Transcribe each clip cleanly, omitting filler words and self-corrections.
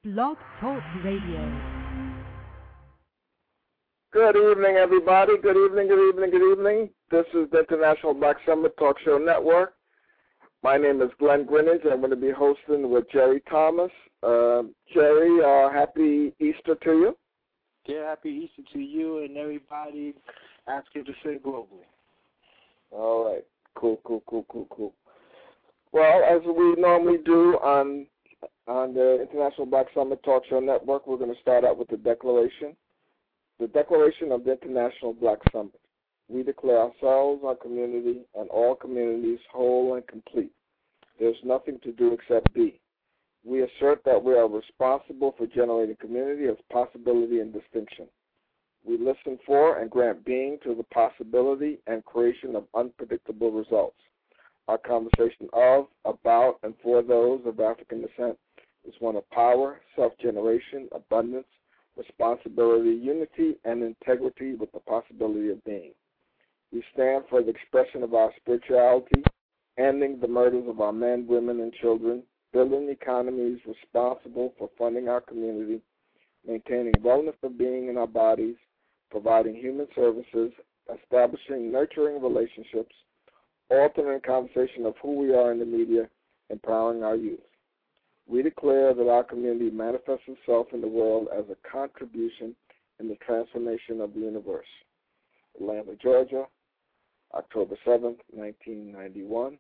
Blog Talk Radio. Good evening, everybody. Good evening, good evening, good evening. This is the International Black Summer Talk Show Network. My name is Glenn Greenidge. I'm going to be hosting with Jerry Thomas. Jerry, happy Easter to you. Yeah, happy Easter to you and everybody asking to say globally. All right. Cool. Well, as we normally do on the International Black Summer Talk Show Network, we're going to start out with the Declaration. The Declaration of the International Black Summit. We declare ourselves, our community, and all communities whole and complete. There's nothing to do except be. We assert that we are responsible for generating community as possibility and distinction. We listen for and grant being to the possibility and creation of unpredictable results. Our conversation of, about, and for those of African descent is one of power, self-generation, abundance, responsibility, unity, and integrity with the possibility of being. We stand for the expression of our spirituality, ending the murders of our men, women, and children, building economies responsible for funding our community, maintaining wellness of being in our bodies, providing human services, establishing nurturing relationships, altering conversation of who we are in the media, empowering our youth. We declare that our community manifests itself in the world as a contribution in the transformation of the universe. Atlanta, Georgia, October 7th, 1991.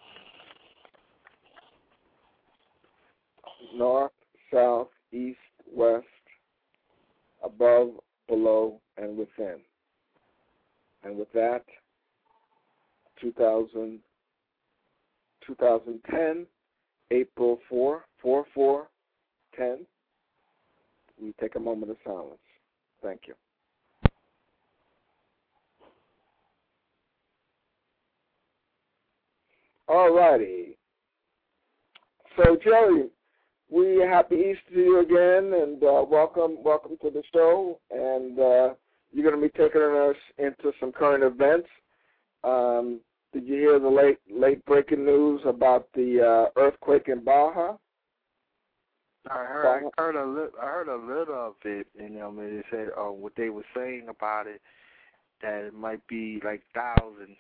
North, south, east, west, above, below, and within. And with that, 2010, April 4/4/10, we take a moment of silence. Thank you. All righty. So, Jerry, we happy Easter to you again, and welcome to the show. And you're going to be taking us into some current events. Did you hear the late breaking news about the earthquake in Baja? I heard a little of it, and they said what they were saying about it, that it might be like thousands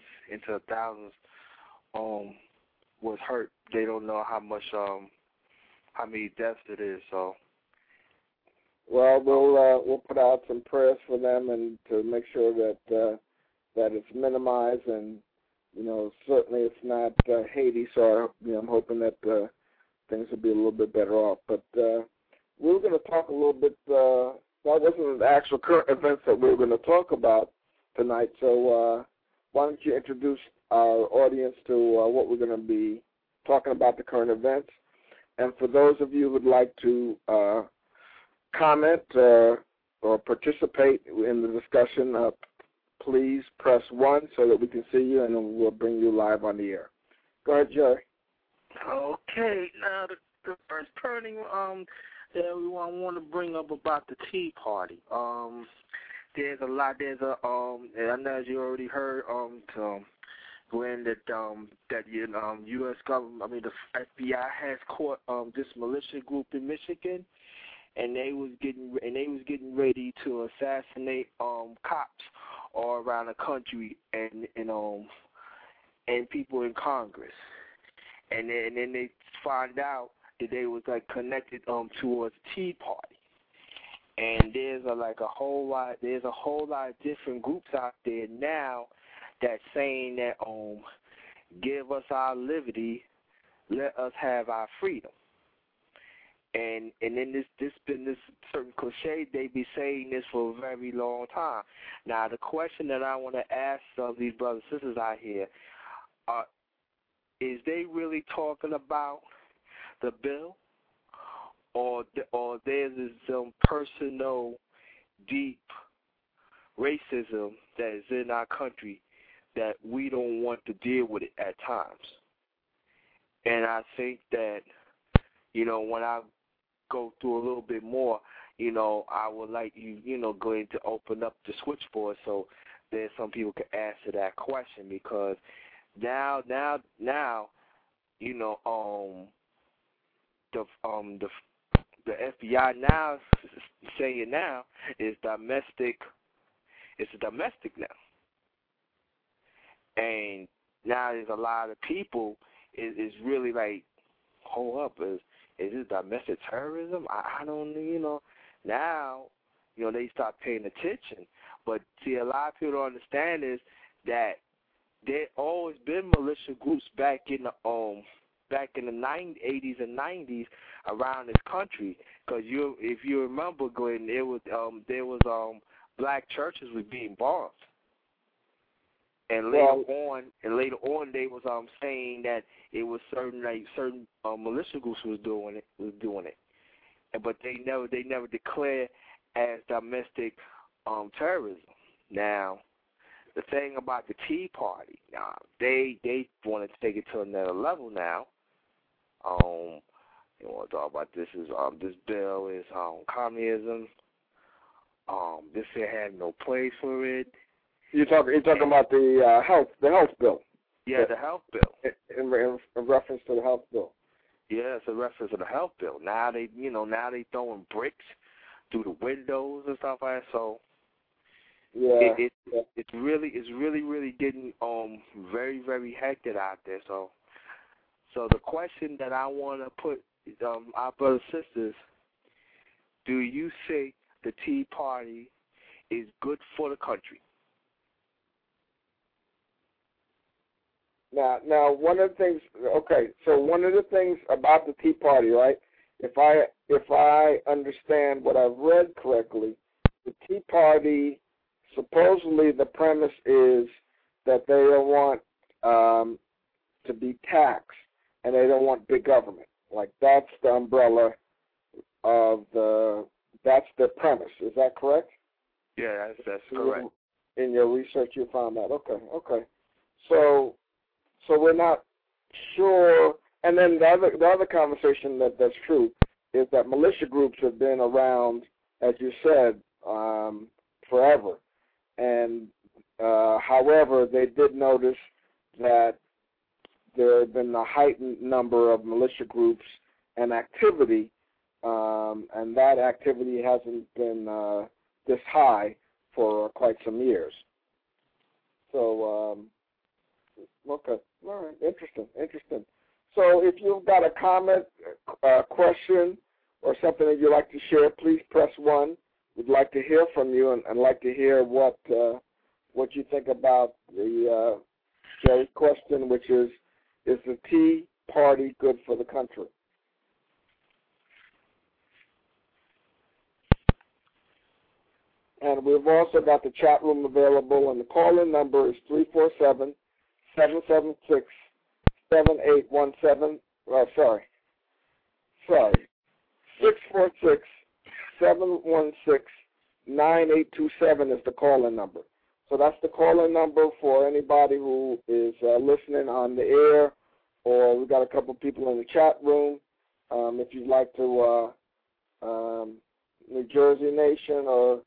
was hurt. They don't know how many deaths it is. So, well, we'll put out some prayers for them and to make sure that it's minimized, and certainly it's not Haiti. So I'm hoping that things will be a little bit better off. But we were going to talk a little bit. That wasn't the actual current events that we were going to talk about tonight. So why don't you introduce our audience to what we're going to be talking about, the current events. And for those of you who would like to comment or participate in the discussion, please press 1 so that we can see you, and then we'll bring you live on the air. Go ahead, Jerry. Okay. Now, the first turning that we want to bring up about the Tea Party. There's a lot. And I know as you already heard, Glenn, that U.S. government, the FBI has caught this militia group in Michigan, and they was getting ready to assassinate cops all around the country and people in Congress, and then they find out that they was connected towards Tea Party. And there's a whole lot of different groups out there now that's saying that give us our liberty, let us have our freedom. And then this been this certain cliche, they be saying this for a very long time. Now the question that I want to ask some of these brothers and sisters out here, is they really talking about the bill? Or there's some personal, deep racism that is in our country that we don't want to deal with it at times. And I think that, when I go through a little bit more, I would like you, going to open up the switchboard so that some people can answer that question, because now, the FBI now saying now is domestic. It's domestic now, and now there's a lot of people is really like, hold up, is this domestic terrorism? I don't, now, they start paying attention. But see, a lot of people don't understand is that there always been militia groups back in the 80s and 90s around this country. Because if you remember, Glenn, there was black churches was being bombed. And later on, they was saying that it was certain militia groups was doing it, but they never declared as domestic terrorism. Now, the thing about the Tea Party, they want to take it to another level now. They want to talk about this bill is communism. This here had no place for it. You're talking about the health bill. Yeah, the health bill. In reference to the health bill. Yeah, it's a reference to the health bill. Now they throwing bricks through the windows and stuff like that. So yeah, it's really getting very, very hectic out there. So the question that I want to put our brothers and sisters, do you think the Tea Party is good for the country? Now, one of the things. Okay, so one of the things about the Tea Party, right? If I understand what I've read correctly, the Tea Party, supposedly the premise is that they don't want to be taxed and they don't want big government. Like that's the umbrella of that's the premise. Is that correct? Yeah, that's correct. In your research, you found that. Okay. So we're not sure. And then the other conversation that's true is that militia groups have been around, as you said, forever. And however, they did notice that there had been a heightened number of militia groups and activity, and that activity hasn't been this high for quite some years. So, okay. All right, interesting. So if you've got a comment, question, or something that you'd like to share, please press 1. We'd like to hear from you and like to hear what you think about the Jerry's question, which is the Tea Party good for the country? And we've also got the chat room available, and the call-in number is 347-776-7817. Sorry. 646-716-9827 is the call-in number. So that's the call-in number for anybody who is listening on the air, or we've got a couple of people in the chat room. If you'd like to, New Jersey Nation or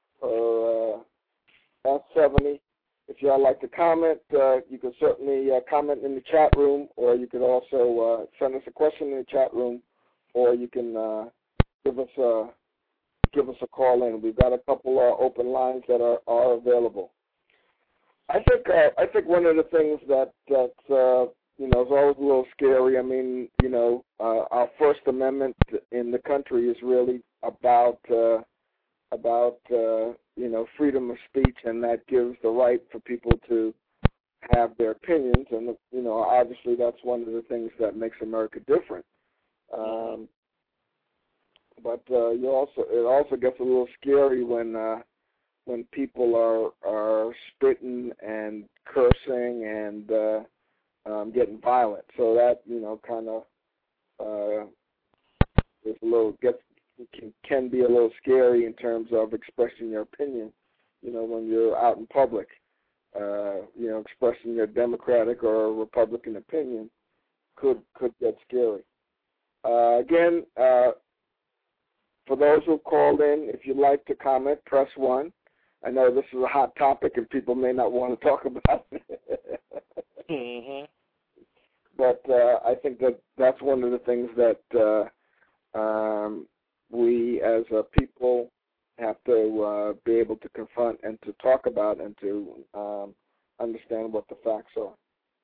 S70, if y'all like to comment, you can certainly comment in the chat room, or you can also send us a question in the chat room, or you can give us a call in. We've got a couple open lines that are available. I think one of the things that is always a little scary. I mean, our First Amendment in the country is really about freedom of speech, and that gives the right for people to have their opinions, and obviously that's one of the things that makes America different. But it also gets a little scary when people are spitting and cursing and getting violent. So that kind of is a little can be a little scary in terms of expressing your opinion. When you're out in public, expressing your Democratic or Republican opinion could get scary. Again, for those who called in, if you'd like to comment, press 1. I know this is a hot topic and people may not want to talk about it. Mm-hmm. But I think that's one of the things that as people have to be able to confront and to talk about and to understand what the facts are.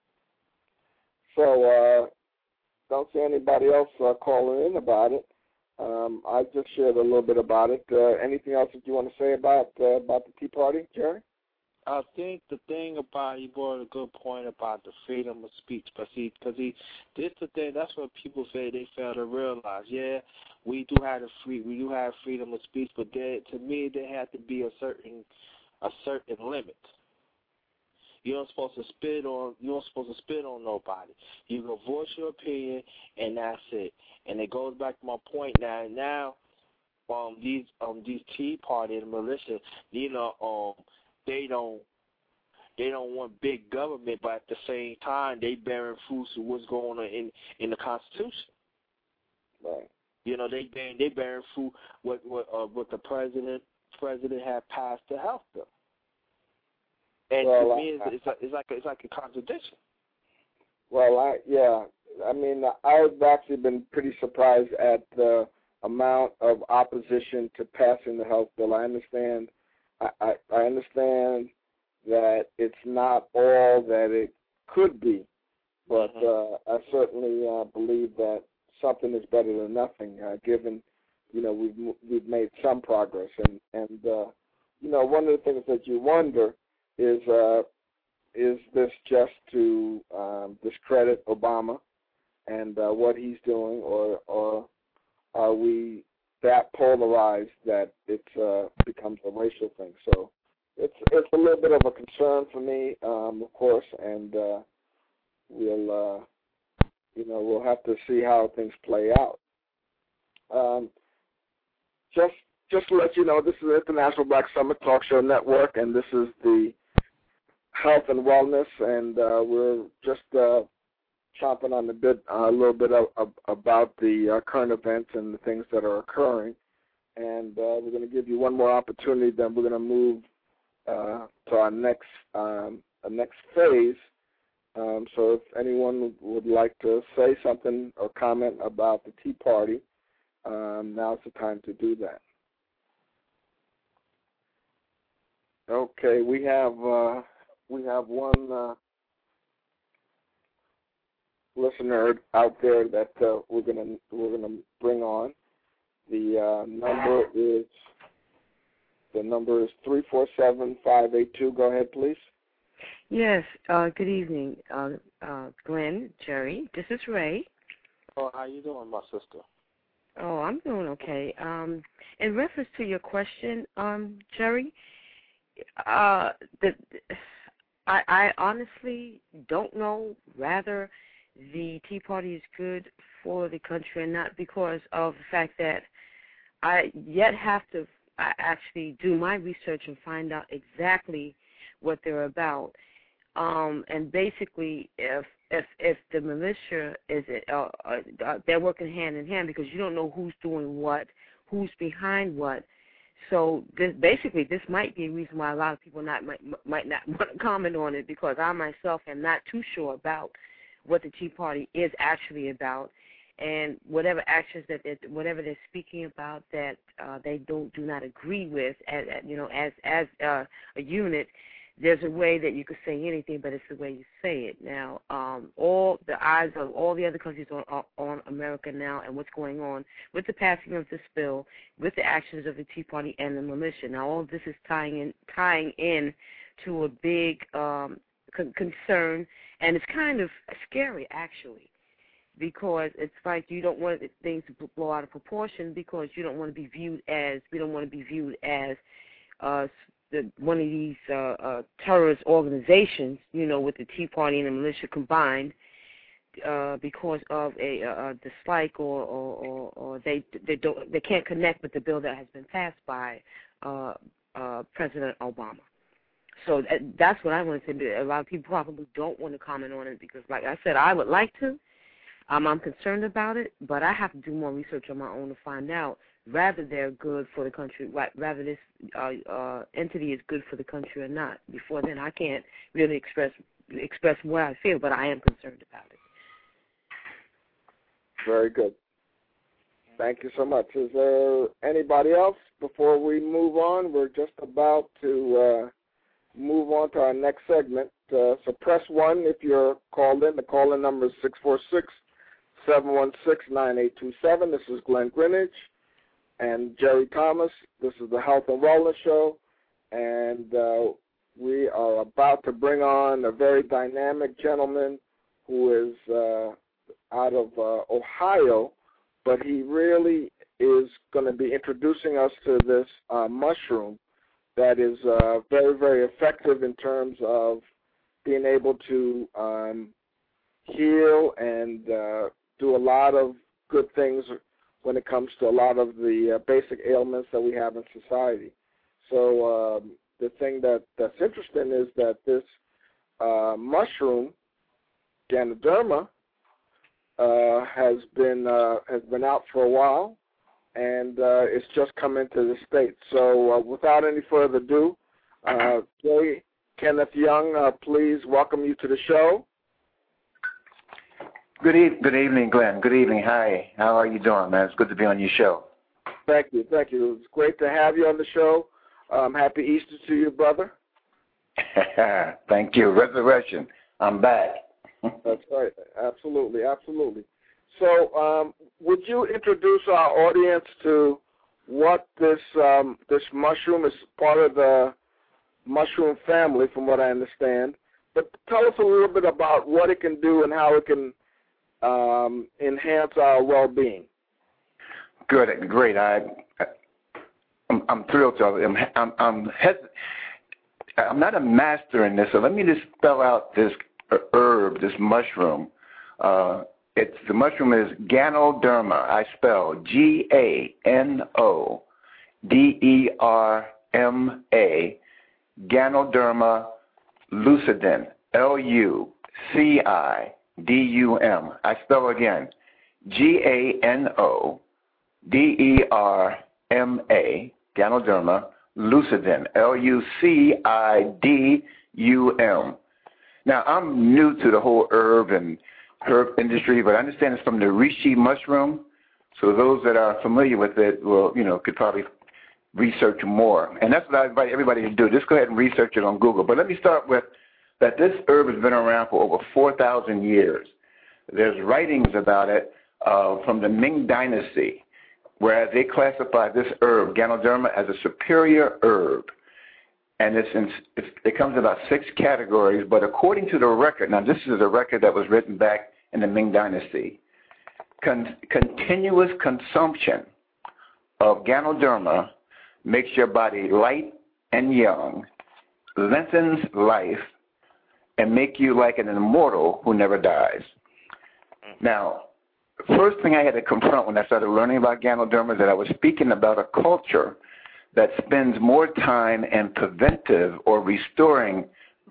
So don't see anybody else calling in about it. I just shared a little bit about it. Anything else that you want to say about the Tea Party, Jerry? I think the thing about, you brought a good point about the freedom of speech, but see, this the thing. That's what people say they fail to realize. Yeah, we do have freedom of speech, but to me, there has to be a certain limit. You're not supposed to spit on nobody. You can voice your opinion, and that's it. And it goes back to my point now. These Tea Party and militia, they don't want big government, but at the same time they bearing fruits of what's going on in the Constitution. Right. They bearing fruit what the president had passed to help them. And to me, it's like a contradiction. Well, I've actually been pretty surprised at the amount of opposition to passing the health bill. I understand that it's not all that it could be, but I certainly believe that something is better than nothing. Given we've made some progress, and one of the things that you wonder is this just to discredit Obama and what he's doing, or are we that polarized that it becomes a racial thing? So it's a little bit of a concern for me, of course, and we'll have to see how things play out. Just to let you know, this is the International Black Summit Talk Show Network, and this is the health and wellness, and we're just chomping on the bit a little bit about the current events and the things that are occurring. And we're going to give you one more opportunity, then we're going to move to our next phase. So if anyone would like to say something or comment about the Tea Party, now's the time to do that. Okay, we have one listener out there that we're gonna bring on. The number is 347-582. Go ahead, please. Yes. Good evening, Glenn, Jerry. This is Ray. Oh, how you doing, my sister? Oh, I'm doing okay. In reference to your question, Jerry, I honestly don't know whether the Tea Party is good for the country or not, because of the fact that I yet have to actually do my research and find out exactly what they're about. And basically, if the militia is they're working hand in hand, because you don't know who's doing what, who's behind what. So this might be a reason why a lot of people might not want to comment on it, because I myself am not too sure about what the Tea Party is actually about, and whatever actions whatever they're speaking about that they do not agree with, as a unit. There's a way that you could say anything, but it's the way you say it. Now, all the eyes of all the other countries are on America now, and what's going on with the passing of this bill, with the actions of the Tea Party and the militia. Now, all of this is tying in to a big concern, and it's kind of scary, actually, because it's like you don't want things to blow out of proportion, because you don't want to be viewed as one of these terrorist organizations, with the Tea Party and the militia combined, because of a dislike or they can't connect with the bill that has been passed by President Obama. So that's what I want to say. A lot of people probably don't want to comment on it, because, like I said, I would like to. I'm concerned about it, but I have to do more research on my own to find out whether they're good for the country, whether this entity is good for the country or not. Before then, I can't really express what I feel, but I am concerned about it. Very good. Thank you so much. Is there anybody else before we move on? We're just about to move on to our next segment. So press 1 if you're called in. The call-in number is 646-716-9827. This is Glenn Greenidge and Jerry Thomas. This is the Health and Wellness Show, and we are about to bring on a very dynamic gentleman who is out of Ohio, but he really is going to be introducing us to this mushroom that is very, very effective in terms of being able to heal and do a lot of good things when it comes to a lot of the basic ailments that we have in society. So the thing that's interesting is that this mushroom, Ganoderma, has been out for a while, and it's just come into the States. So without any further ado, J. Kenneth Young, please welcome you to the show. Good evening, Glenn. Good evening. Hi. How are you doing, man? It's good to be on your show. Thank you. It's great to have you on the show. Happy Easter to you, brother. Thank you. Resurrection. I'm back. That's right. Absolutely. So would you introduce our audience to what this mushroom is? Part of the mushroom family, from what I understand. But tell us a little bit about what it can do and how it can enhance our well-being. Good, great. I'm thrilled to. I'm not a master in this, so let me just spell out this herb, this mushroom. The mushroom is Ganoderma. I spell Ganoderma, Ganoderma lucidum, Lucidum. I spell again, Ganoderma, Ganoderma lucidum, Lucidum. Now, I'm new to the whole herb industry, but I understand it's from the reishi mushroom. So those that are familiar with it will, could probably research more. And that's what I invite everybody to do. Just go ahead and research it on Google. But let me start with that this herb has been around for over 4,000 years. There's writings about it from the Ming Dynasty, whereas they classify this herb, Ganoderma, as a superior herb. And it comes in about 6 categories, but according to the record, now this is a record that was written back in the Ming Dynasty, continuous consumption of Ganoderma makes your body light and young, lengthens life, and make you like an immortal who never dies. Now, first thing I had to confront when I started learning about Ganoderma is that I was speaking about a culture that spends more time in preventive or restorative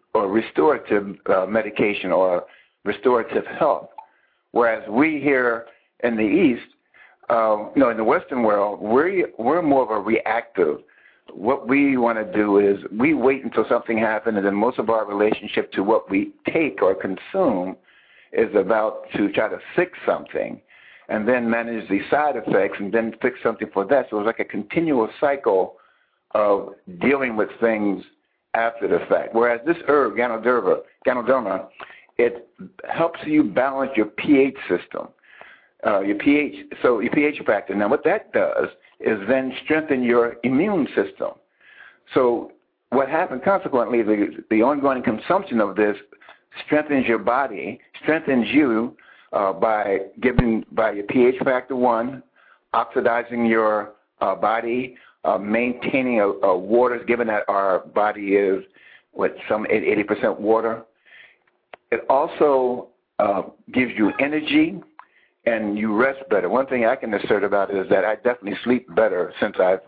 medication or restorative health, whereas we here in the East, in the Western world, we're more of a reactive. What we want to do is we wait until something happens, and then most of our relationship to what we take or consume is about to try to fix something and then manage the side effects and then fix something for that. So it's like a continual cycle of dealing with things after the fact. Whereas this herb, Ganoderma, it helps you balance your pH system, your pH factor. Now what that does is then strengthen your immune system. So what happens consequently, the ongoing consumption of this strengthens your body, strengthens you by your pH factor 1, oxidizing your body, maintaining a water, given that our body is some 80% water. It also gives you energy and you rest better. One thing I can assert about it is that I definitely sleep better since I've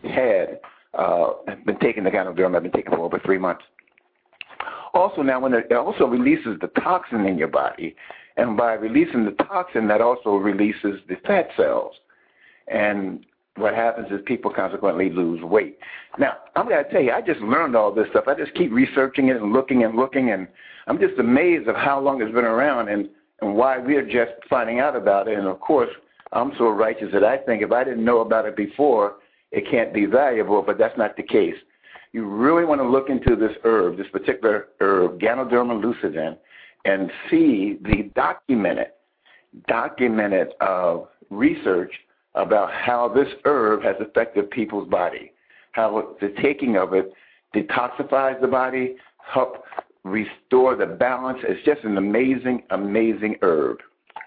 been taking the Ganoderma. I've been taking it for over 3 months. Also now, when it also releases the toxin in your body, and by releasing the toxin, that also releases the fat cells. And what happens is people consequently lose weight. Now, I'm going to tell you, I just learned all this stuff. I just keep researching it and looking, and I'm just amazed of how long it's been around and why we're just finding out about it. And, of course, I'm so righteous that I think if I didn't know about it before, it can't be valuable, but that's not the case. You really want to look into this herb, this particular herb, Ganoderma lucidum, and see the documented research about how this herb has affected people's body, how the taking of it detoxifies the body, help restore the balance. It's just an amazing, amazing herb.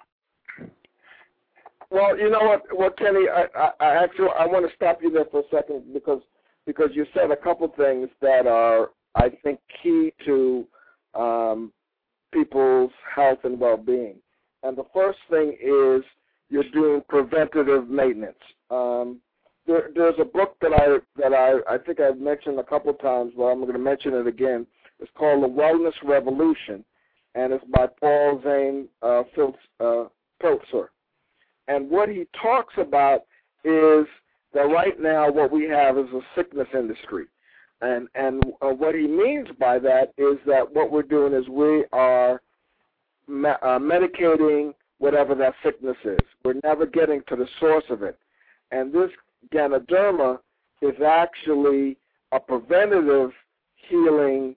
Well, you know what, Kenny, I want to stop you there for a second because you said a couple things that are, I think, key to people's health and well-being. And the first thing is you're doing preventative maintenance. There's a book that I think I've mentioned a couple times, but I'm going to mention it again. It's called The Wellness Revolution, and it's by Paul Zane Pilzer. And what he talks about is that right now what we have is a sickness industry. And what he means by that is that what we're doing is we are medicating whatever that sickness is. We're never getting to the source of it. And this Ganoderma is actually a preventative healing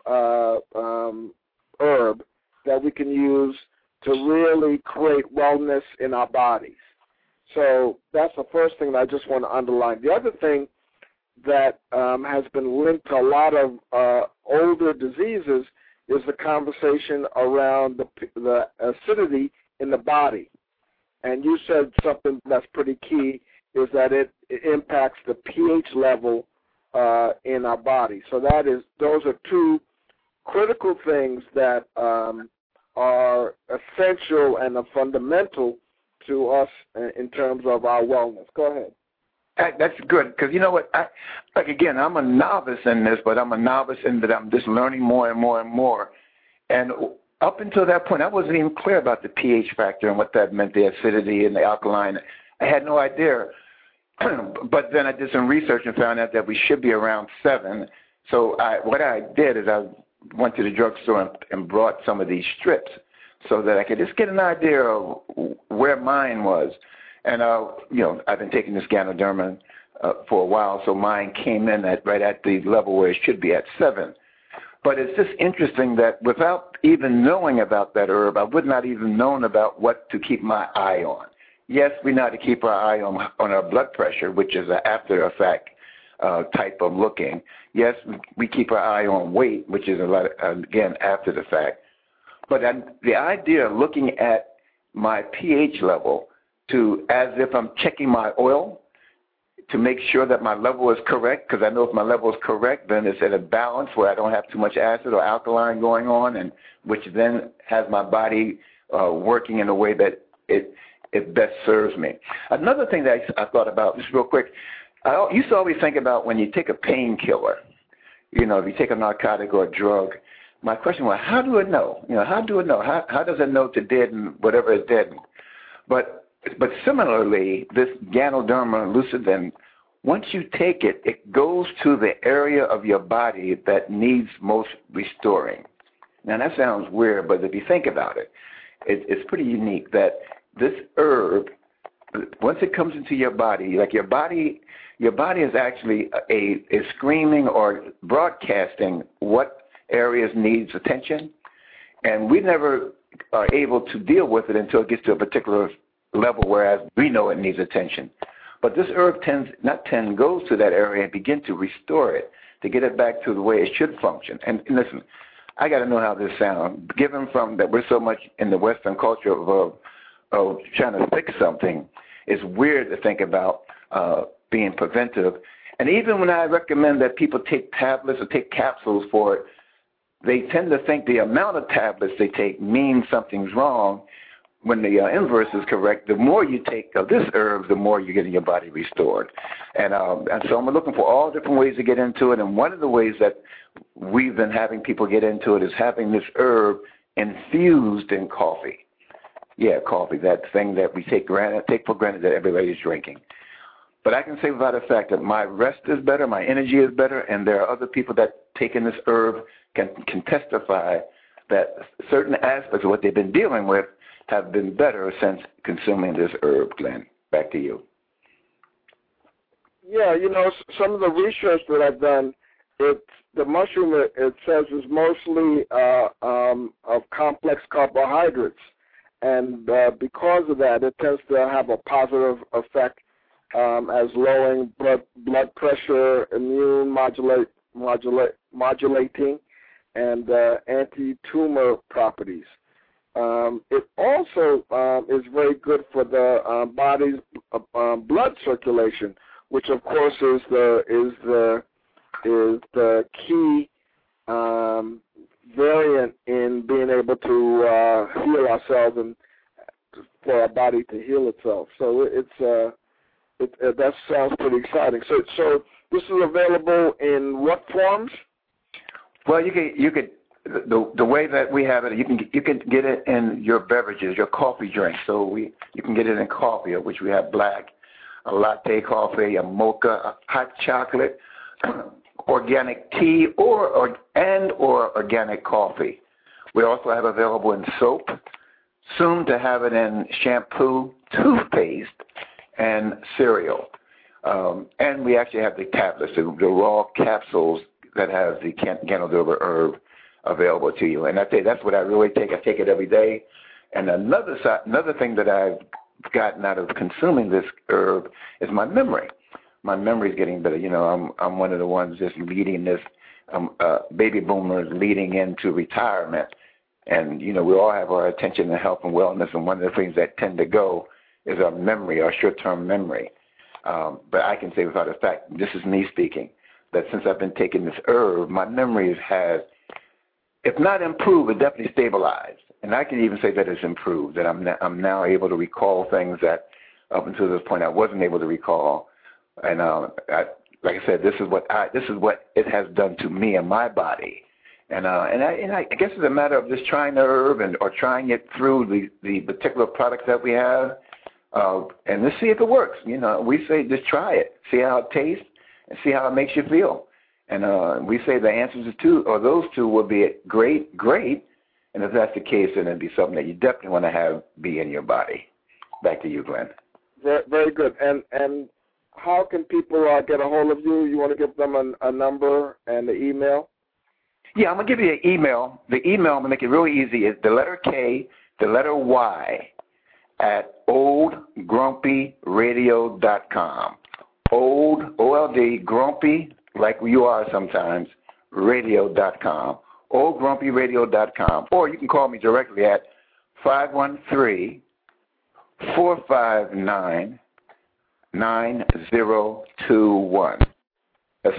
herb that we can use to really create wellness in our bodies. So that's the first thing that I just want to underline. The other thing that has been linked to a lot of older diseases is the conversation around the acidity in the body. And you said something that's pretty key, is that it impacts the pH level in our body. So those are two critical things that are essential and are fundamental to us in terms of our wellness. Go ahead. That's good, because you know what? Again, I'm a novice in this, but I'm a novice in that I'm just learning more and more and more. And up until that point, I wasn't even clear about the pH factor and what that meant, the acidity and the alkaline. I had no idea. But then I did some research and found out that we should be around 7. So what I did is I went to the drugstore and brought some of these strips so that I could just get an idea of where mine was. And, I've been taking this Ganoderma for a while, so mine came in right at the level where it should be at 7. But it's just interesting that without even knowing about that herb, I would not even known about what to keep my eye on. Yes, we know how to keep our eye on our blood pressure, which is an after-effect type of looking. Yes, we keep our eye on weight, which is again, after the fact. But the idea of looking at my pH level as if I'm checking my oil to make sure that my level is correct, because I know if my level is correct, then it's at a balance where I don't have too much acid or alkaline going on, and which then has my body working in a way that it best serves me. Another thing that I thought about, just real quick, I used to always think about when you take a painkiller, if you take a narcotic or a drug, my question was, how do it know? How do it know? How does it know to deaden whatever is deadened? But similarly, this Ganoderma lucidum, once you take it, it goes to the area of your body that needs most restoring. Now, that sounds weird, but if you think about it, it's pretty unique that this herb, once it comes into your body, like your body is actually is screaming or broadcasting what areas needs attention, and we never are able to deal with it until it gets to a particular level, whereas we know it needs attention. But this herb goes to that area and begin to restore it, to get it back to the way it should function. And listen, I got to know how this sounds. Given from that we're so much in the Western culture of trying to fix something, it's weird to think about being preventive. And even when I recommend that people take tablets or take capsules for it, they tend to think the amount of tablets they take means something's wrong, when the inverse is correct. The more you take of this herb, the more you're getting your body restored. And so I'm looking for all different ways to get into it, and one of the ways that we've been having people get into it is having this herb infused in coffee. Yeah, coffee, that thing that we take for granted that everybody's drinking. But I can say without a fact that my rest is better, my energy is better, and there are other people that taking this herb can testify that certain aspects of what they've been dealing with have been better since consuming this herb, Glenn. Back to you. Yeah, some of the research that I've done, the mushroom, it says, is mostly of complex carbohydrates. And because of that, it tends to have a positive effect as lowering blood pressure, immune modulating, and anti-tumor properties. It also is very good for the body's blood circulation, which of course is the key variant in being able to heal ourselves and for our body to heal itself. So that sounds pretty exciting. So this is available in what forms? Well, you could the way that we have it, you can get it in your beverages, your coffee drinks. So you can get it in coffee, of which we have black, a latte coffee, a mocha, a hot chocolate, organic tea, or organic coffee. We also have available in soap, soon to have it in shampoo, toothpaste, and cereal. And we actually have the tablets, the raw capsules that have the Ganoderma herb available to you. And I tell you, that's what I really take. I take it every day. And another thing that I've gotten out of consuming this herb is my memory. My memory is getting better. I'm one of the ones just leading this baby boomers leading into retirement. And, we all have our attention to health and wellness, and one of the things that tend to go is our memory, our short-term memory. But I can say without a fact, this is me speaking, that since I've been taking this herb, my memory has, if not improved, but definitely stabilized. And I can even say that it's improved, that I'm now able to recall things that up until this point I wasn't able to recall. And like I said, this is what it has done to me and my body. And I guess it's a matter of just trying the herb or trying it through the particular products that we have, and let's see if it works. We say just try it, see how it tastes, and see how it makes you feel. And we say the answers to those two will be great, and if that's the case, then it'd be something that you definitely want to be in your body. Back to you, Glenn. Very, very good. And how can people get a hold of you? You want to give them a number and an email? Yeah, I'm going to give you an email. The email, I'm going to make it really easy, is the letter K, the letter Y, at oldgrumpyradio.com. Old, O-L-D, grumpy, like you are sometimes, radio.com. oldgrumpyradio.com. Or you can call me directly at 513-459-9021. That's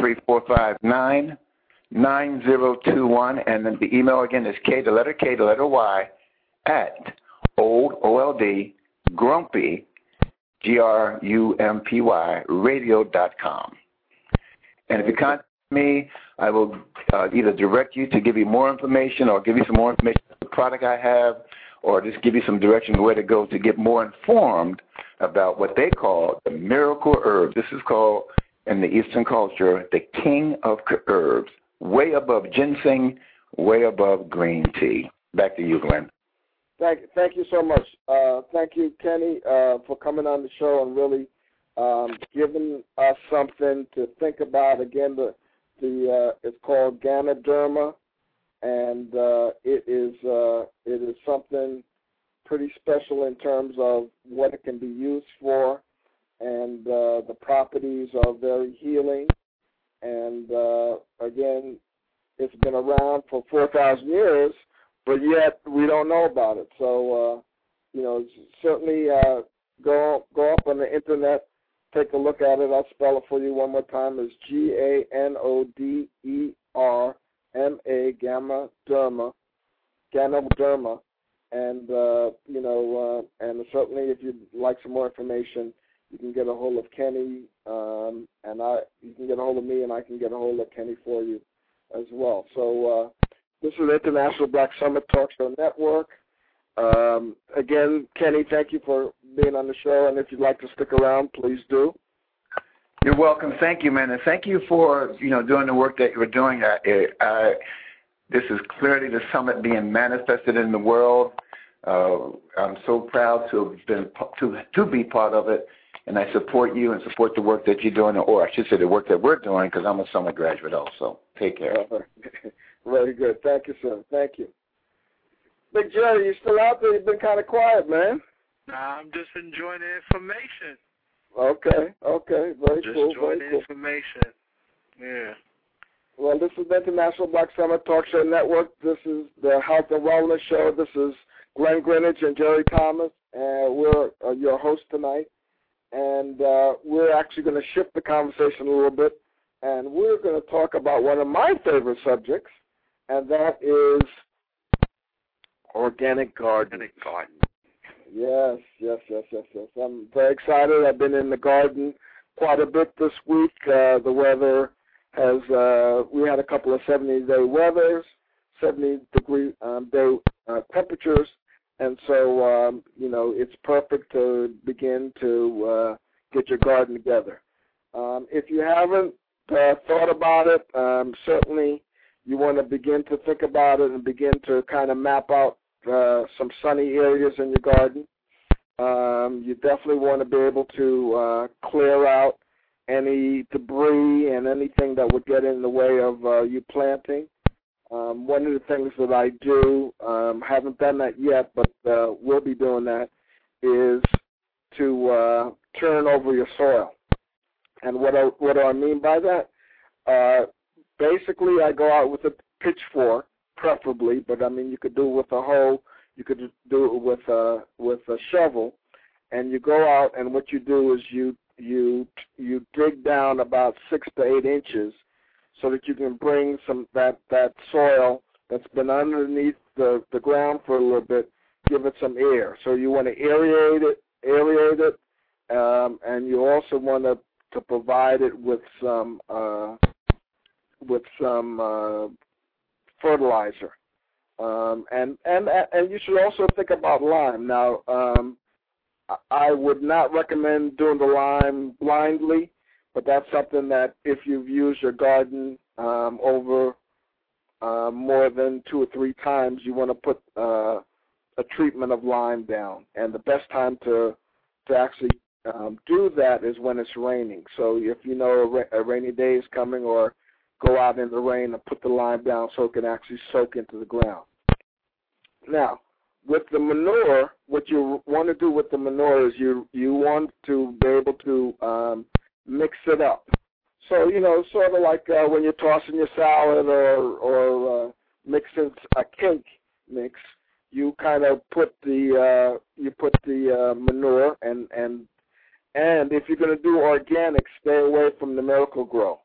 513-459-9021, and then the email again is K, the letter Y, at old, O-L-D, grumpy, G-R-U-M-P-Y, radio.com. And if you contact me, I will either direct you to give you more information or give you some more information on the product I have, or just give you some direction on where to go to get more informed about what they call the miracle herb. This is called, in the Eastern culture, the king of herbs, way above ginseng, way above green tea. Back to you, Glenn. Thank you so much. Thank you, Kenny, for coming on the show and really giving us something to think about. Again, it's called Ganoderma, and it is something pretty special in terms of what it can be used for, and the properties are very healing. And again, it's been around for 4,000 years, but yet we don't know about it. So certainly go up on the internet, take a look at it. I'll spell it for you one more time. It's Ganoderma, Ganoderma, and and certainly if you'd like some more information, you can get a hold of Kenny, you can get a hold of me, and I can get a hold of Kenny for you as well. So this is International Black Summit Talk Show Network. Again, Kenny, thank you for being on the show, and if you'd like to stick around, please do. You're welcome. Thank you, man, and thank you for doing the work that you're doing. This is clearly the summit being manifested in the world. I'm so proud to have been to be part of it, and I support you and support the work that you're doing, or I should say the work that we're doing, because I'm a summer graduate also. Take care. Very good. Thank you, sir. Thank you. Big Jerry, you still out there? You've been kind of quiet, man. Nah, I'm just enjoying the information. Okay. Very just cool. Just enjoying the information. Yeah. Well, this is the International Black Summer Talk Show Network. This is the Health and Wellness Show. This is Glenn Greenwich and Jerry Thomas, and we're your hosts tonight. And we're actually going to shift the conversation a little bit, and we're going to talk about one of my favorite subjects, and that is organic gardening. Yes. I'm very excited. I've been in the garden quite a bit this week. The weather has, we had a couple of 70-day weathers, 70-degree day temperatures, and so, it's perfect to begin to get your garden together. If you haven't thought about it, certainly you want to begin to think about it and begin to kind of map out some sunny areas in your garden. You definitely want to be able to clear out any debris and anything that would get in the way of you planting. One of the things that I do, haven't done that yet, but will be doing that, is to turn over your soil. And what do I mean by that? Basically, I go out with a pitchfork, preferably, but I mean you could do it with a hoe, you could do it with a shovel, and you go out and what you do is you dig down about 6 to 8 inches so that you can bring some that soil that's been underneath the ground for a little bit, give it some air. So you want to aerate it, and you also want to provide it with some fertilizer. And you should also think about lime. Now, I would not recommend doing the lime blindly, but that's something that if you've used your garden over more than 2 or 3 times, you want to put a treatment of lime down. And the best time to actually do that is when it's raining. So if you know a rainy day is coming, or go out in the rain and put the lime down so it can actually soak into the ground. Now, with the manure, what you want to do with the manure is you want to be able to mix it up. So, sort of like when you're tossing your salad or mixing a cake mix, you kind of put the manure and if you're going to do organic, stay away from the Miracle-Gro.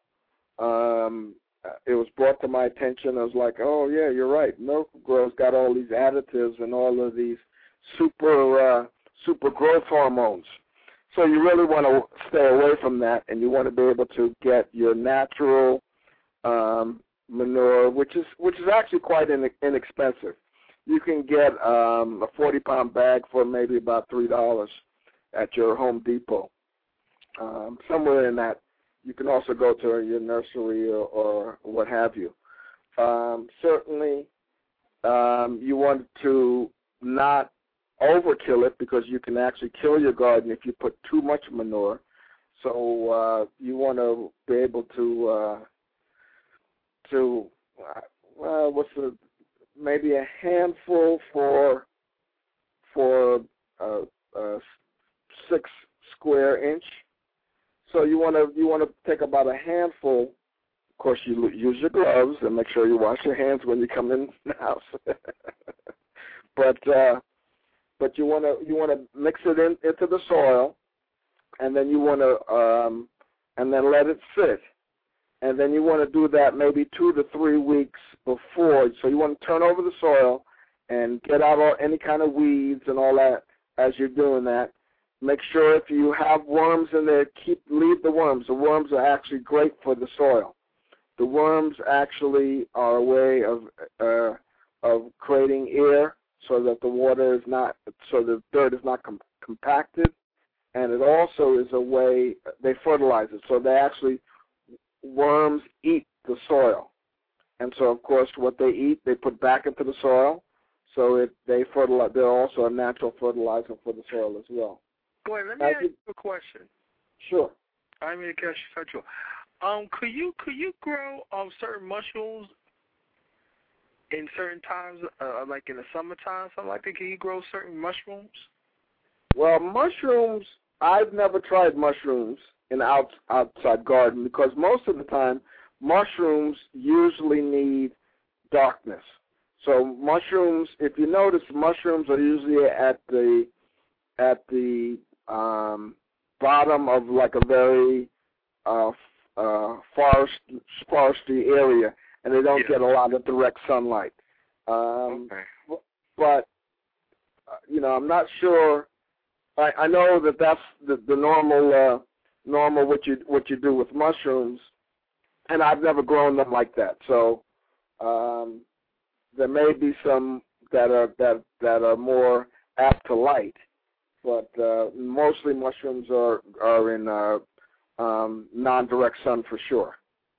It was brought to my attention. I was like, oh, yeah, you're right. Miracle-Gro's got all these additives and all of these super growth hormones. So you really want to stay away from that, and you want to be able to get your natural manure, which is actually quite inexpensive. You can get a 40-pound bag for maybe about $3 at your Home Depot, somewhere in that. You can also go to your nursery or what have you. Certainly, you want to not overkill it, because you can actually kill your garden if you put too much manure. So you want to be able to maybe a handful for 6 square inch. So you want to take about a handful. Of course, you use your gloves and make sure you wash your hands when you come in the house. But you want to mix it into the soil, and then you want to and then let it sit, and then you want to do that maybe 2 to 3 weeks before. So you want to turn over the soil and get out any kind of weeds and all that as you're doing that. Make sure if you have worms in there, leave the worms. The worms are actually great for the soil. The worms actually are a way of creating air so that the dirt is not compacted, and it also is a way they fertilize it. So worms eat the soil, and so of course what they eat they put back into the soil. So they're also a natural fertilizer for the soil as well. Wait, let me ask you a question. Sure. I mean, to cut you. Could you grow certain mushrooms in certain times, like in the summertime, something like that? Can you grow certain mushrooms? Well, mushrooms, I've never tried mushrooms in an outside garden because most of the time mushrooms usually need darkness. So mushrooms, if you notice, mushrooms are usually at the bottom of like a very foresty area, and they don't get a lot of direct sunlight. Okay. But I'm not sure. I know that that's the normal what you do with mushrooms, and I've never grown them like that. So there may be some that are more apt to light, but mostly mushrooms are in non-direct sun for sure.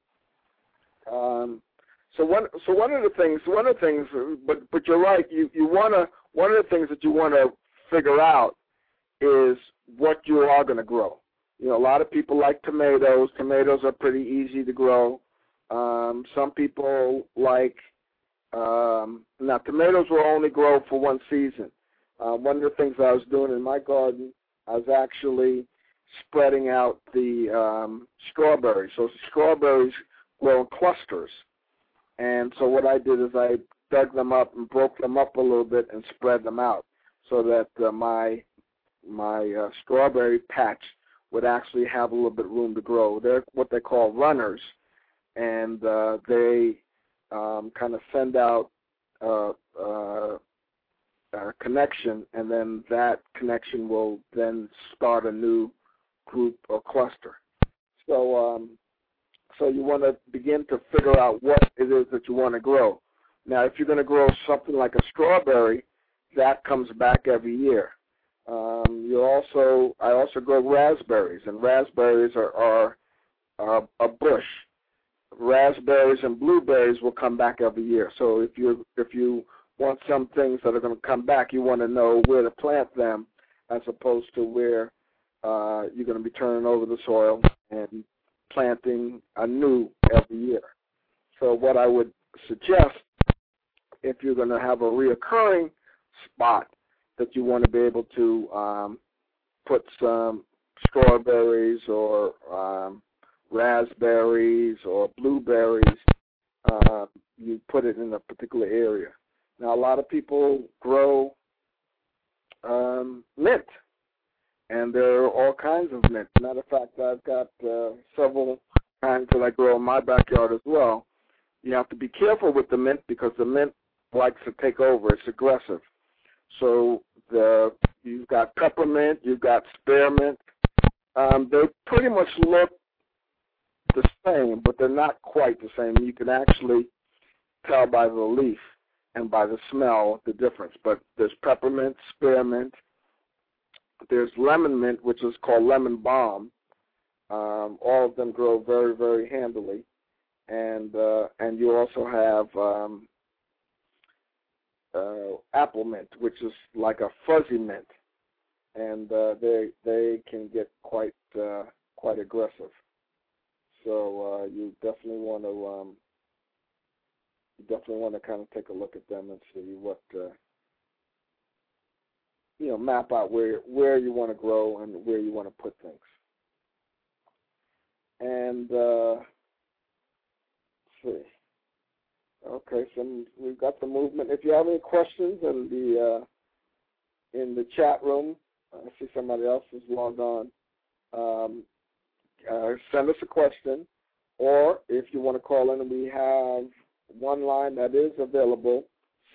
So one of the things, but you're right. One of the things that you want to figure out is what you are going to grow. A lot of people like tomatoes. Tomatoes are pretty easy to grow. Some people like now tomatoes will only grow for one season. One of the things I was doing in my garden, I was actually spreading out the strawberries. So strawberries grow in clusters. And so what I did is I dug them up and broke them up a little bit and spread them out so that my strawberry patch would actually have a little bit of room to grow. They're what they call runners, and they kind of send out a connection, and then that connection will then start a new group or cluster. So you want to begin to figure out what it is that you want to grow. Now, if you're going to grow something like a strawberry, that comes back every year. I also grow raspberries, and raspberries are a bush. Raspberries and blueberries will come back every year. So if you want some things that are going to come back, you want to know where to plant them as opposed to where you're going to be turning over the soil and planting anew every year. So what I would suggest, if you're going to have a reoccurring spot that you want to be able to put some strawberries or raspberries or blueberries, you put it in a particular area. Now, a lot of people grow mint, and there are all kinds of mint. Matter of fact, I've got several kinds that I grow in my backyard as well. You have to be careful with the mint because the mint likes to take over. It's aggressive. So you've got peppermint, you've got spearmint. They pretty much look the same, but they're not quite the same. You can actually tell by the leaf and by the smell the difference. But there's peppermint, spearmint. There's lemon mint, which is called lemon balm. All of them grow very, very handily. And you also have apple mint, which is like a fuzzy mint, and they can get quite aggressive. So you definitely want to kind of take a look at them and see what map out where you want to grow and where you want to put things. And let's see. Okay, so we've got the movement. If you have any questions in the chat room, I see somebody else is logged on. Send us a question, or if you want to call in, we have one line that is available,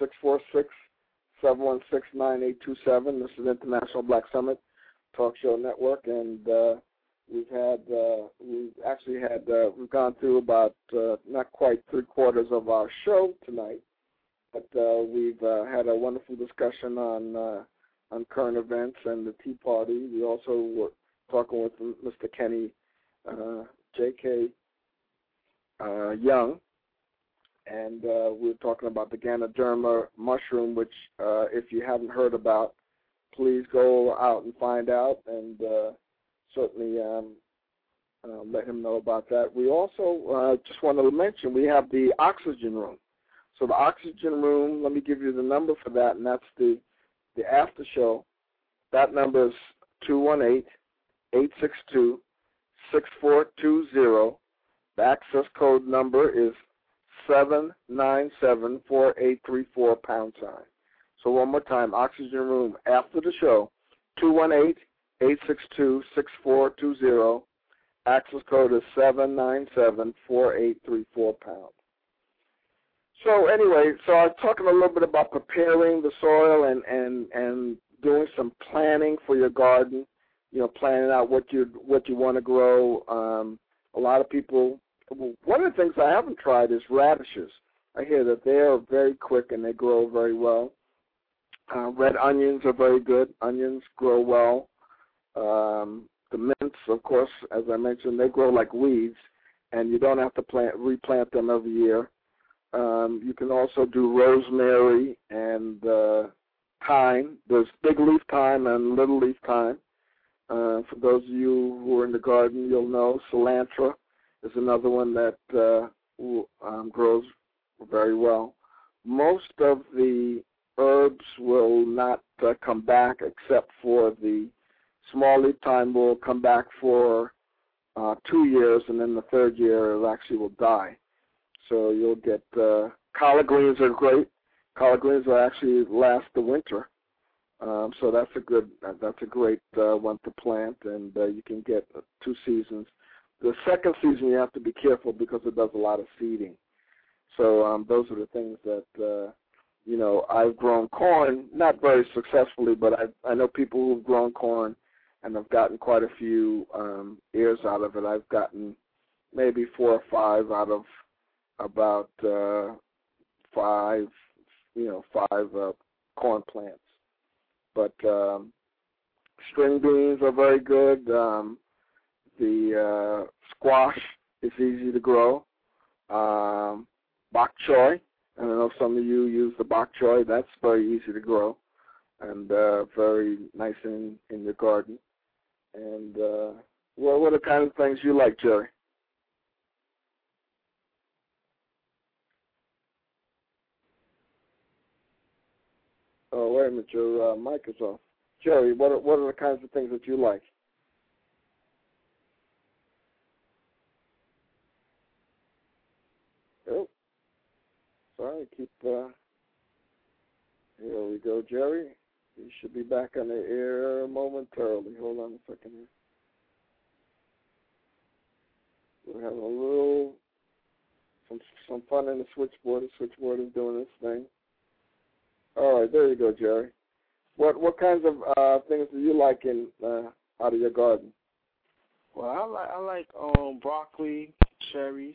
646-716-9827. This is International Black Summit Talk Show Network, and we've gone through about not quite 3/4 of our show tonight, but we've had a wonderful discussion on current events and the Tea Party. We also were talking with Mr. Kenny J.K. Young, and we're talking about the Ganoderma mushroom, which if you haven't heard about, please go out and find out, and certainly let him know about that. We also just want to mention we have the oxygen room. So the oxygen room, let me give you the number for that, and that's the after show. That number is 218-862-6420. The access code number is 797-4834 #. So one more time, oxygen room after the show, 218-862-6420. Access code is 797-4834 #. So anyway, so I'm talking a little bit about preparing the soil and doing some planning for your garden. You know, planning out what you want to grow. A lot of people. One of the things I haven't tried is radishes. I hear that they are very quick and they grow very well. Red onions are very good. Onions grow well. The mints, of course, as I mentioned, they grow like weeds, and you don't have to replant them every year. You can also do rosemary and thyme. There's big leaf thyme and little leaf thyme. For those of you who are in the garden, you'll know cilantro is another one that grows very well. Most of the herbs will not come back, except for the small leaf thyme will come back for 2 years, and then the third year it actually will die. So you'll get collard greens are great. Collard greens will actually last the winter. So that's a great one to plant, and you can get 2 seasons. The second season you have to be careful because it does a lot of seeding. So those are the things that I've grown corn, not very successfully, but I know people who've grown corn and have gotten quite a few ears out of it. I've gotten maybe 4 or 5 out of about 5 corn plants. But string beans are very good. The squash is easy to grow. Bok choy, I don't know if some of you use the bok choy. That's very easy to grow and very nice in your garden. And what are the kind of things you like, Jerry? Oh, wait a minute, your mic is off. Jerry, what are the kinds of things that you like? Oh, sorry, here we go, Jerry. You should be back on the air momentarily. Hold on a second here. We're having a little, some fun in the switchboard. The switchboard is doing its thing. All right, there you go, Jerry. What kinds of things do you like out of your garden? Well, I like broccoli, cherries.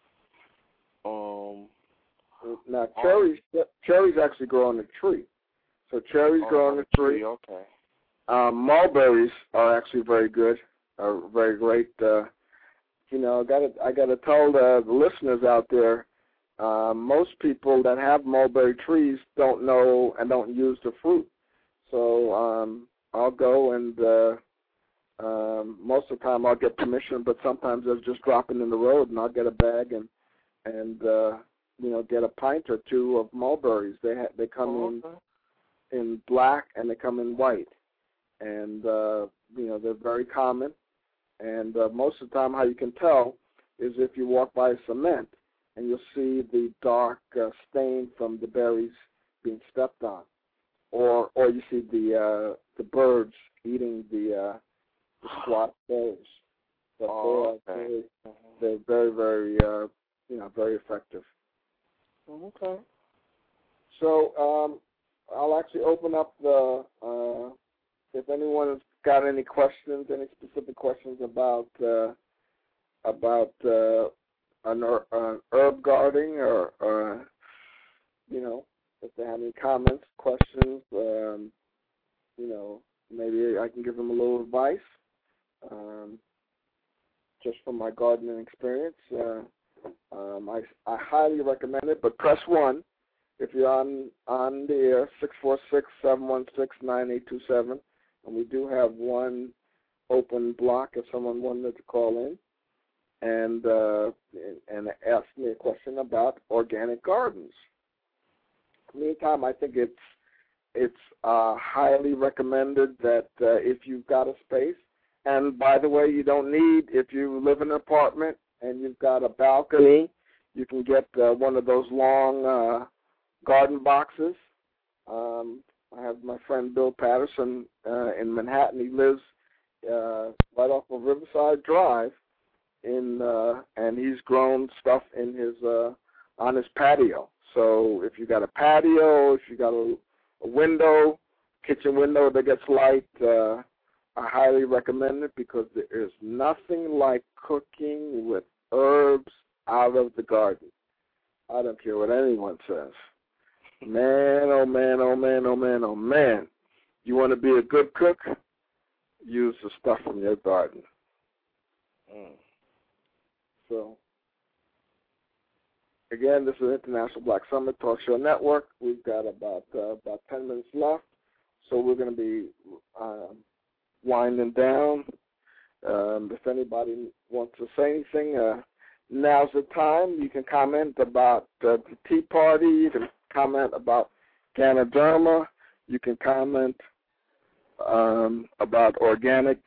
Now cherries actually grow on a tree. So cherries grow on a tree. Okay. Mulberries are actually very good, are very great. I gotta tell the listeners out there. Most people that have mulberry trees don't know and don't use the fruit. So I'll go and most of the time I'll get permission, but sometimes they're just dropping in the road, and I'll get a bag and get a pint or 2 of mulberries. They come in black and they come in white, and they're very common. And most of the time, how you can tell is if you walk by cement, and you'll see the dark stain from the berries being stepped on, or you see the birds eating the squat berries. But they're very, very, very effective. Okay. So I'll actually open up if anyone has got any questions, any specific questions about an herb gardening, or if they have any comments, questions, maybe I can give them a little advice, just from my gardening experience. I highly recommend it, but press 1 if you're on the air, 646-716-9827. And we do have one open block if someone wanted to call in and ask me a question about organic gardens. Meantime, I think it's highly recommended that if you've got a space, and by the way, you don't need, if you live in an apartment and you've got a balcony, you can get one of those long garden boxes. I have my friend Bill Patterson in Manhattan. He lives right off of Riverside Drive, and he's grown stuff in his on his patio. So if you got a patio, if you got a window, kitchen window that gets light, I highly recommend it because there is nothing like cooking with herbs out of the garden. I don't care what anyone says. Man, oh man, oh man, oh man, oh man. You want to be a good cook? Use the stuff from your garden. So, again, this is International Black Summit Talk Show Network. We've got about 10 minutes left, so we're going to be winding down. If anybody wants to say anything, now's the time. You can comment about the Tea Party. You can comment about Ganoderma. You can comment about organic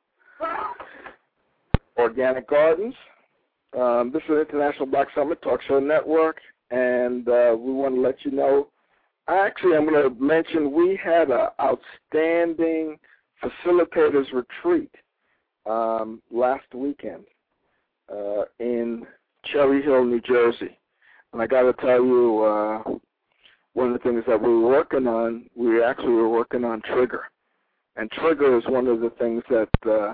gardens. This is International Black Summit Talk Show Network, and we want to let you know. Actually, I'm going to mention we had an outstanding facilitators retreat last weekend in Cherry Hill, New Jersey. And I got to tell you, one of the things that we were working on, we actually were working on trigger. And trigger is one of the things that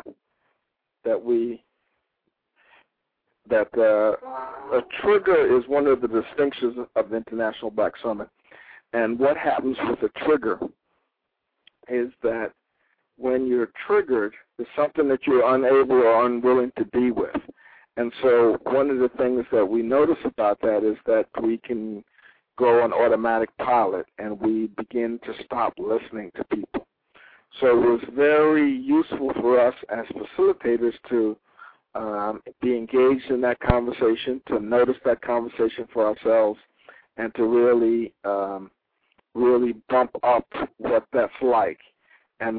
a trigger is one of the distinctions of the International Black Summit. And what happens with a trigger is that when you're triggered, it's something that you're unable or unwilling to be with. And so one of the things that we notice about that is that we can go on automatic pilot and we begin to stop listening to people. So it was very useful for us as facilitators to be engaged in that conversation, to notice that conversation for ourselves, and to really bump up what that's like and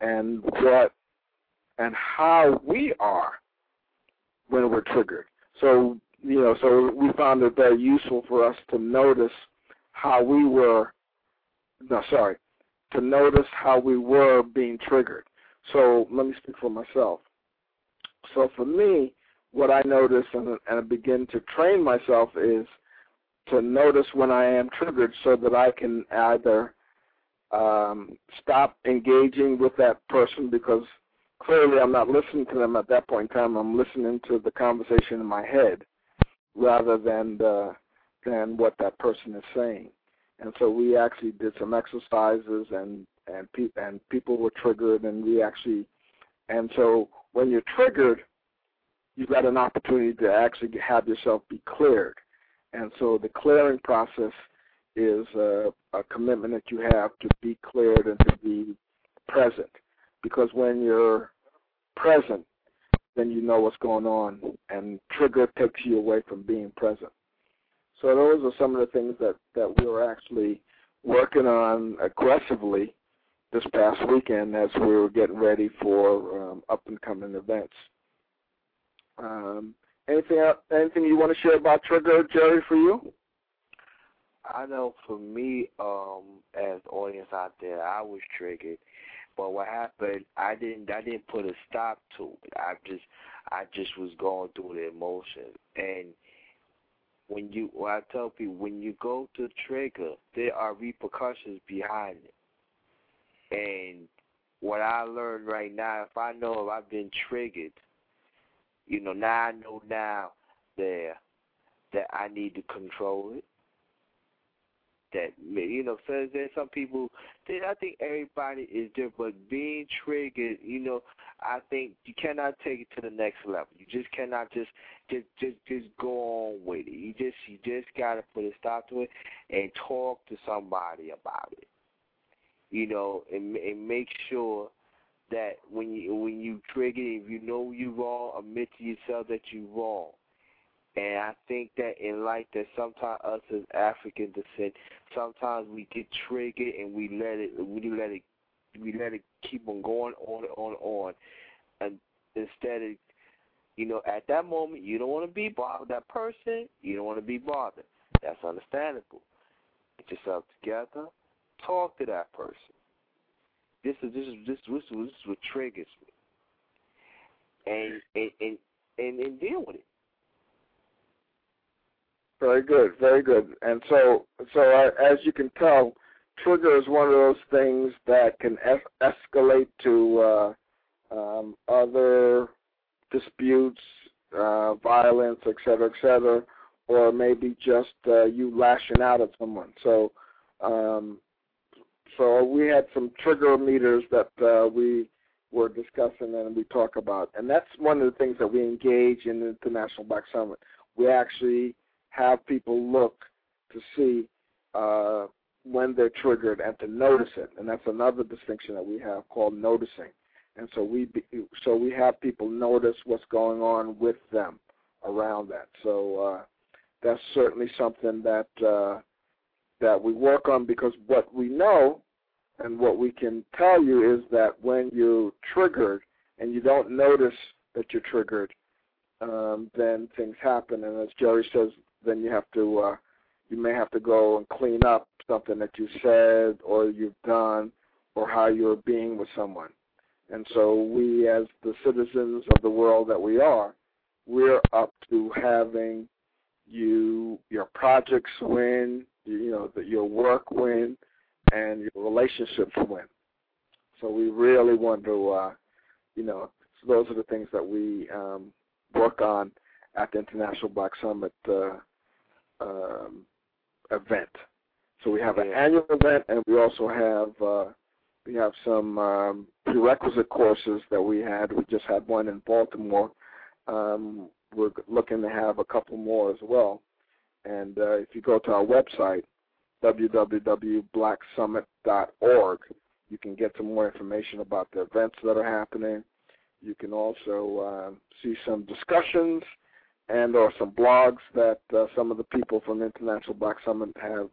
how we are when we're triggered. So so we found it very useful for us to notice how we were. To notice how we were being triggered. So let me speak for myself. So for me, what I notice and I begin to train myself is to notice when I am triggered so that I can either stop engaging with that person because clearly I'm not listening to them at that point in time. I'm listening to the conversation in my head rather than what that person is saying. And so we actually did some exercises, and people were triggered, and so when you're triggered, you've got an opportunity to actually have yourself be cleared. And so the clearing process is a commitment that you have to be cleared and to be present. Because when you're present, then you know what's going on, and trigger takes you away from being present. So those are some of the things that we were actually working on aggressively this past weekend as we were getting ready for up-and-coming events. Anything you want to share about trigger, Jerry, for you? I know for me, as the audience out there, I was triggered. But what happened, I didn't put a stop to it. I just was going through the emotion. And I tell people, when you go to trigger, there are repercussions behind it. And what I learned right now, if I know if I've been triggered, now I know now that I need to control it, that. You know, so there's some people. I think everybody is different, but being triggered, you know, I think you cannot take it to the next level. You just cannot just go on with it. You just gotta put a stop to it and talk to somebody about it. You know, and make sure that when you trigger, if you know you're wrong, admit to yourself that you're wrong. And I think that in life, that sometimes us as African descent, sometimes we get triggered and we let it keep on going on, and instead of, you know, at that moment you don't want to be bothered with that person. You don't want to be bothered. That's understandable. Get yourself together. Talk to that person. This is what triggers me, and deal with it. Very good, very good. And so as you can tell, trigger is one of those things that can escalate to other disputes, violence, et cetera, or maybe just you lashing out at someone. So we had some trigger meters that we were discussing and we talk about. And that's one of the things that we engage in the International Black Summit. We actually have people look to see when they're triggered and to notice it. And that's another distinction that we have called noticing. And so we have people notice what's going on with them around that. So that's certainly something that we work on, because what we know and what we can tell you is that when you're triggered and you don't notice that you're triggered, then things happen. And as Jerry says, then you may have to go and clean up something that you said or you've done or how you're being with someone. And so we, as the citizens of the world that we are, we're up to having your projects win, your work win, and your relationships win. So we really want to, those are the things that we work on at the International Black Summit event. So we have an annual event, and we also have some prerequisite courses that we just had one in Baltimore. We're looking to have a couple more as well. And if you go to our website, www.blacksummit.org, you can get some more information about the events that are happening. You can also see some discussions and or some blogs that some of the people from the International Black Summit have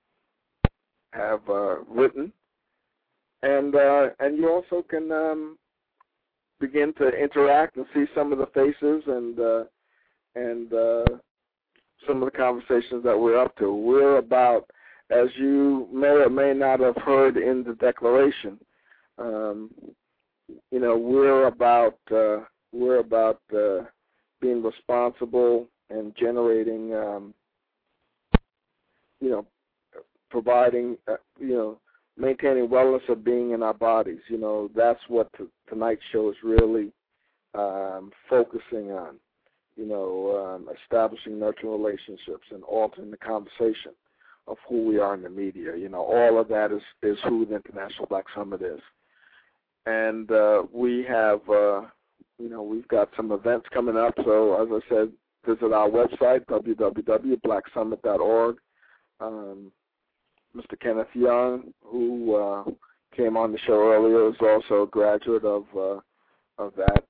written. And you also can begin to interact and see some of the faces and some of the conversations that we're up to. We're about, as you may or may not have heard in the declaration, we're about being responsible and generating, providing, maintaining wellness of being in our bodies. That's what tonight's show is really focusing on. Establishing nurturing relationships and altering the conversation of who we are in the media. All of that is who the International Black Summit is. And we have, we've got some events coming up. So, as I said, visit our website, www.blacksummit.org. Mr. Kenneth Young, who came on the show earlier, is also a graduate of that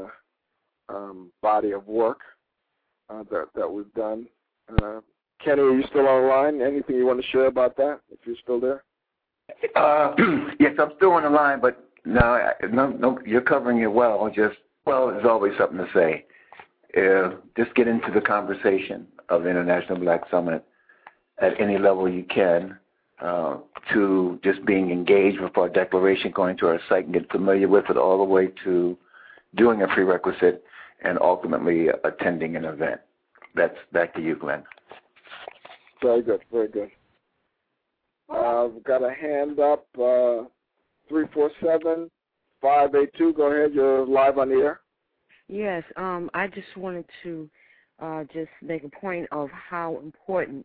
body of work that we've done. Kenny, are you still on the line? Anything you want to share about that, if you're still there? Yes, I'm still on the line, but no, you're covering it well. There's always something to say. Just get into the conversation of the International Black Summit at any level you can, to just being engaged with our declaration, going to our site and get familiar with it, all the way to doing a prerequisite and ultimately attending an event. That's back to you, Glenn. Very good, very good. We've got a hand up, 347-582. Go ahead, you're live on the air. Yes, I just wanted to just make a point of how important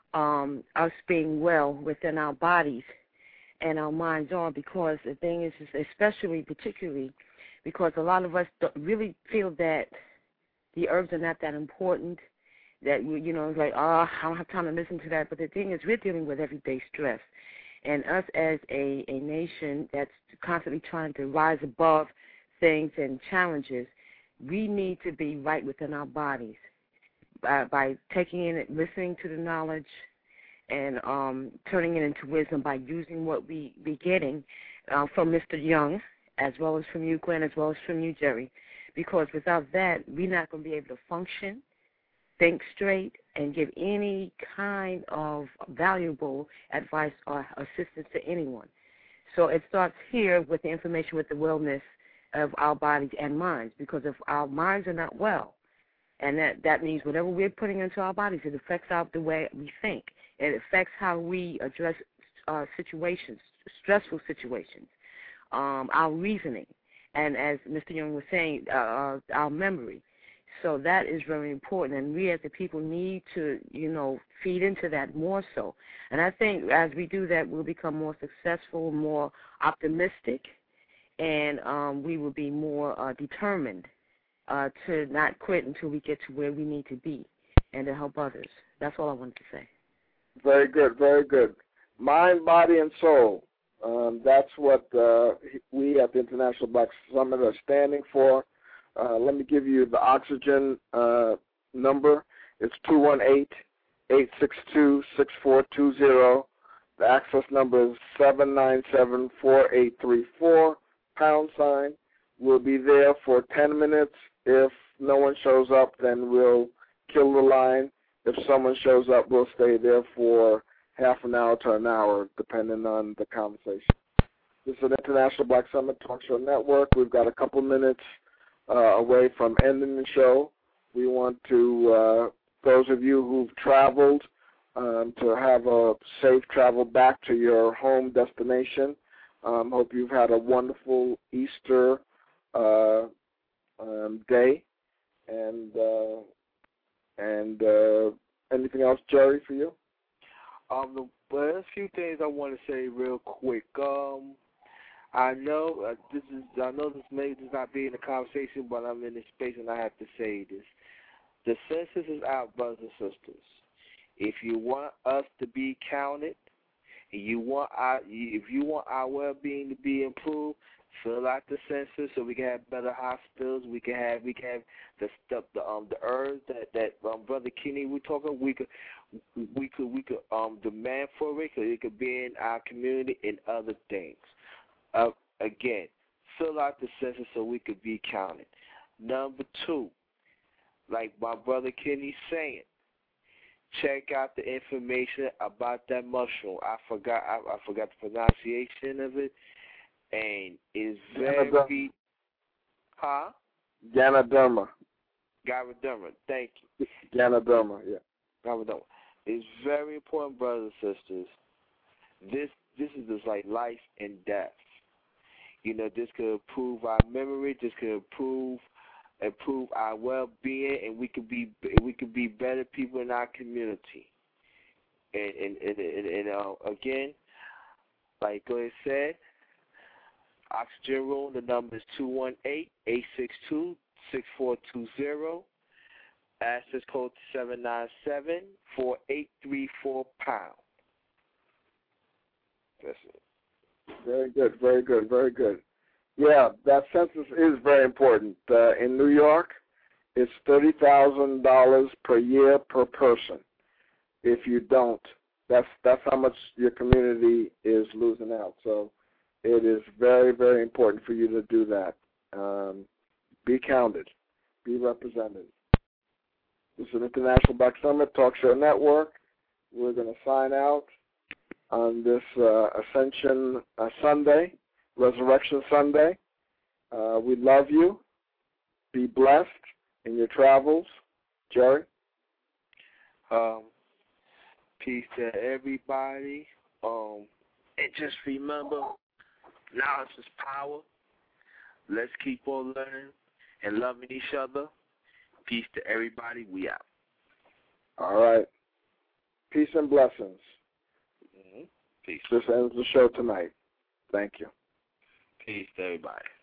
us being well within our bodies and our minds are, because the thing is especially, particularly, because a lot of us don't really feel that the herbs are not that important, that, it's like, I don't have time to listen to that. But the thing is, we're dealing with everyday stress. And us as a nation that's constantly trying to rise above things and challenges, we need to be right within our bodies by taking in it, listening to the knowledge, and turning it into wisdom by using what we be getting from Mr. Young, as well as from you, Gwen, as well as from you, Jerry. Because without that, we're not going to be able to function, think straight, and give any kind of valuable advice or assistance to anyone. So it starts here with the information, with the wellness of our bodies and minds, because if our minds are not well, and that means whatever we're putting into our bodies, it affects the way we think. It affects how we address situations, stressful situations, our reasoning, and as Mr. Young was saying, our memory. So that is very important, and we as the people need to, feed into that more so. And I think as we do that, we'll become more successful, more optimistic, and we will be more determined to not quit until we get to where we need to be and to help others. That's all I wanted to say. Very good, very good. Mind, body, and soul. That's what we at the International Black Summit are standing for. Let me give you the oxygen number. It's 218-862-6420. The access number is 797-4834, #. We'll be there for 10 minutes. If no one shows up, then we'll kill the line. If someone shows up, we'll stay there for half an hour to an hour, depending on the conversation. This is an International Black Summit Talk Show Network. We've got a couple minutes away from ending the show. We want to, those of you who've traveled, to have a safe travel back to your home destination. Hope you've had a wonderful Easter day. And anything else, Jerry, for you? There's a few things I want to say real quick. I know this may not be in the conversation, but I'm in this space and I have to say this. The census is out, brothers and sisters. If you want us to be counted, and if you want our well-being to be improved, fill out the census so we can have better hospitals. We can have the stuff, the herbs that Brother Kenny was talking. We could demand for it, because it could be in our community and other things. Again, fill out the census so we could be counted. Number 2, like my brother Kenny's saying, check out the information about that mushroom. I forgot the pronunciation of it, and it's very Ganoderma. Ganoderma. Thank you. Ganoderma. Yeah. Ganoderma. It's very important, brothers and sisters. This is just like life and death. This could improve our memory. This could improve our well-being, and we could be better people in our community. And again, like Glenn said, Oxygen Room. The number is 218-862-6420. Access code 797-4834 #. That's it. Very good, very good, very good. Yeah, that census is very important. In New York, it's $30,000 per year per person. If you don't, that's how much your community is losing out. So it is very, very important for you to do that. Be counted. Be represented. This is an International Black Summit Talk Show Network. We're going to sign out on this Ascension Sunday, Resurrection Sunday. We love you. Be blessed in your travels. Jerry? Peace to everybody. And just remember, knowledge is power. Let's keep on learning and loving each other. Peace to everybody. We out. All right. Peace and blessings. Mm-hmm. Peace. This ends the show tonight. Thank you. Peace to everybody.